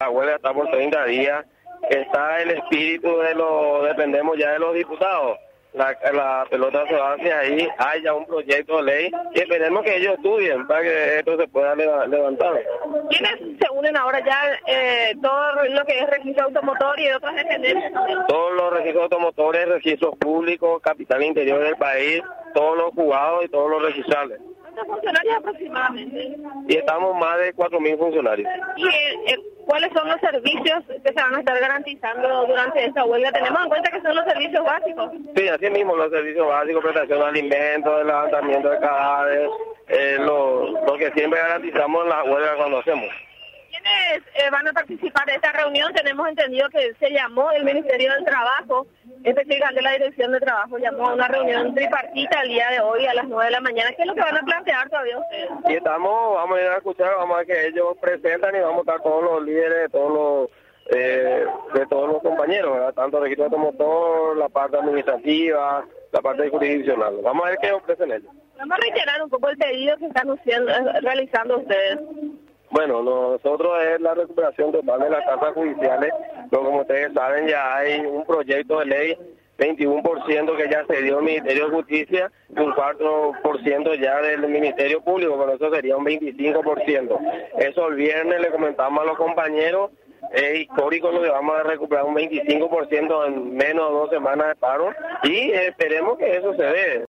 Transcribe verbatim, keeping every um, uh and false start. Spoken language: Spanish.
la huelga está por treinta días, está el espíritu de los, dependemos ya de los diputados. La, la pelota se va hacia ahí, hay ya un proyecto de ley y esperemos que ellos estudien para que esto se pueda levantar. ¿Quiénes se unen ahora ya? Eh, todo lo que es registro automotor y otras dependencias. Todos los registros automotores, registros públicos, capital interior del país, todos los jugados y todos los registrales. ¿Cuántos funcionarios aproximadamente? Y estamos más de cuatro mil funcionarios. ¿Y eh, eh, cuáles son los servicios que se van a estar garantizando durante esta huelga? Tenemos en cuenta que son los servicios básicos. Sí, así mismo, los servicios básicos, prestación de alimentos, el levantamiento de cadáveres, eh, lo, lo que siempre garantizamos en la huelga cuando hacemos. ¿Quiénes eh, van a participar de esta reunión? Tenemos entendido que se llamó el Ministerio del Trabajo, específicamente la Dirección de Trabajo, llamó a una reunión tripartita el día de hoy a las nueve de la mañana. ¿Qué es lo que van a plantear todavía ustedes? Y estamos, vamos a ir a escuchar, vamos a ver que ellos presentan y vamos a estar todos los líderes de todos los, eh, de todos los compañeros, ¿verdad? Tanto el registro automotor, la parte administrativa, la parte jurisdiccional. Vamos a ver qué ofrecen ellos. Vamos a reiterar un poco el pedido que están haciendo, realizando ustedes. Bueno, nosotros es la recuperación total de las tasas judiciales, pero como ustedes saben ya hay un proyecto de ley, veintiuno por ciento que ya se dio al Ministerio de Justicia y un cuatro por ciento ya del Ministerio Público, con eso sería un veinticinco por ciento. Eso el viernes le comentamos a los compañeros, es histórico lo que vamos a recuperar un veinticinco por ciento en menos de dos semanas de paro y esperemos que eso se dé.